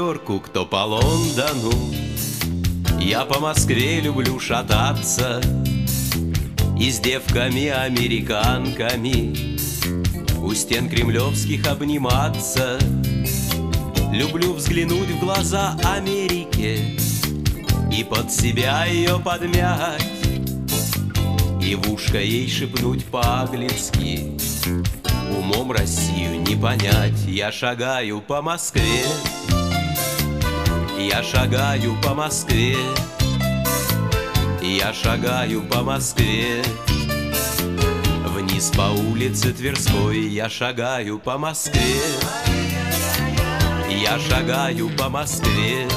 Нью-Йорку, кто по Лондону. Я по Москве люблю шататься и с девками-американками у стен кремлевских обниматься. Люблю взглянуть в глаза Америке и под себя ее подмять, и в ушко ей шепнуть по-английски: умом Россию не понять. Я шагаю по Москве, я шагаю по Москве, я шагаю по Москве. Вниз по улице Тверской я шагаю по Москве, я шагаю по Москве,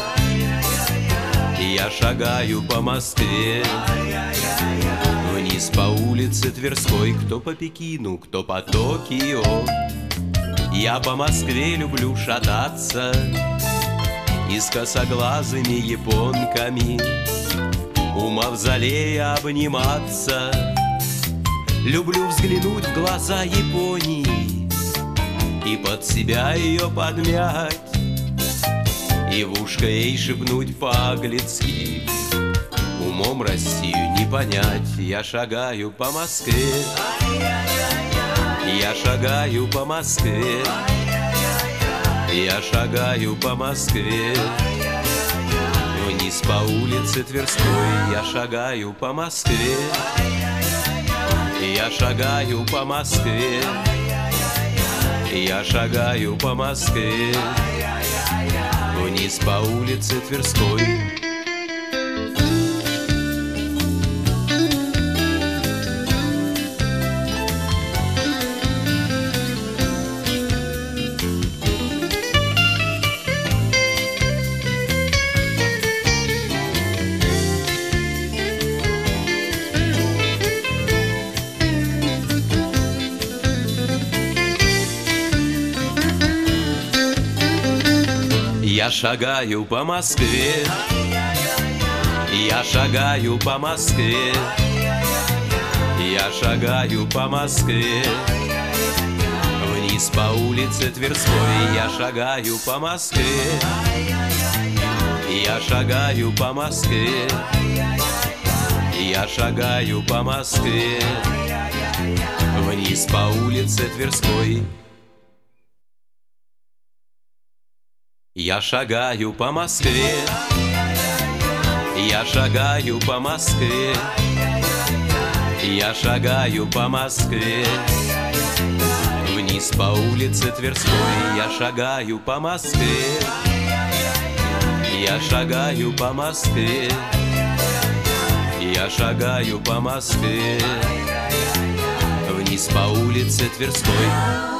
я шагаю по Москве. Вниз по улице Тверской, кто по Пекину, кто по Токио. Я по Москве люблю шататься и с косоглазыми японками у мавзолея обниматься. Люблю взглянуть в глаза Японии и под себя ее подмять, и в ушко ей шепнуть по-английски: умом Россию не понять. Я шагаю по Москве, я шагаю по Москве, я шагаю по Москве. Вниз по улице Тверской я шагаю по Москве, я шагаю по Москве, я шагаю по Москве. Вниз по улице Тверской. Я шагаю по Москве, я шагаю по Москве, я шагаю по Москве. Вниз по улице Тверской я шагаю по Москве, я шагаю по Москве, я шагаю по Москве. Вниз по улице Тверской я шагаю по Москве, я шагаю по Москве, я шагаю по Москве. Вниз по улице Тверской я шагаю по Москве, я шагаю по Москве, я шагаю по Москве. Вниз по улице Тверской.